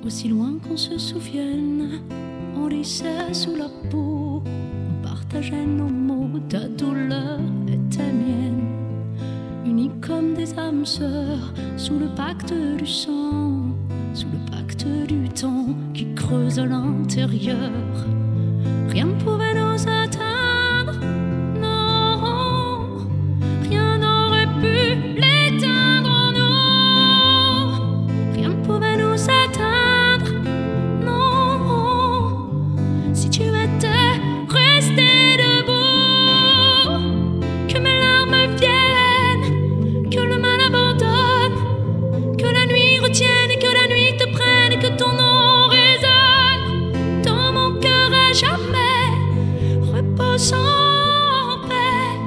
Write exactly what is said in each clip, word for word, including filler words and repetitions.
Aussi loin qu'on se souvienne, on lissait sous la peau, on partageait nos mots, ta douleur était mienne. Unis comme des âmes sœurs, sous le pacte du sang, sous le pacte du temps qui creuse à l'intérieur. Rien ne pouvait nous atteindre, non, rien n'aurait pu l'éteindre, non, rien ne pouvait nous atteindre, non, si tu étais resté debout, que mes larmes viennent, que le mal abandonne, que la nuit retienne et que la nuit te prenne et que ton nom résonne dans mon cœur à jamais, repose en paix.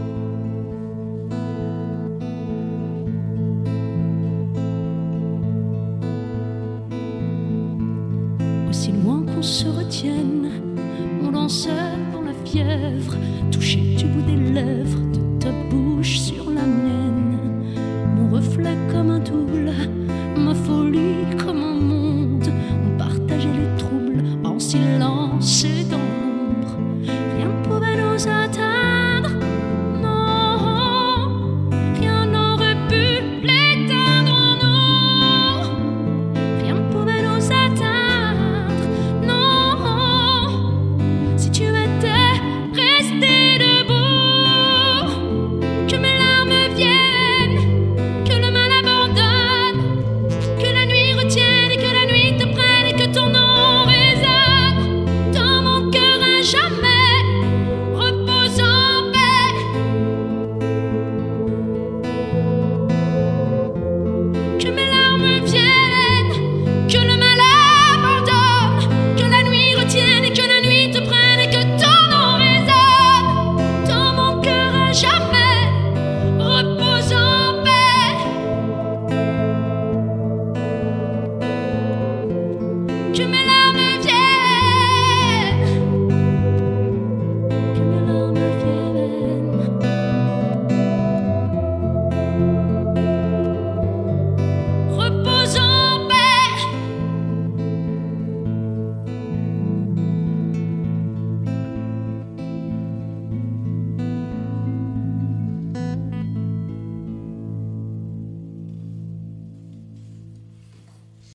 Aussi loin qu'on se retienne, on dansait dans la fièvre, touché du bout des lèvres de ta bouche sur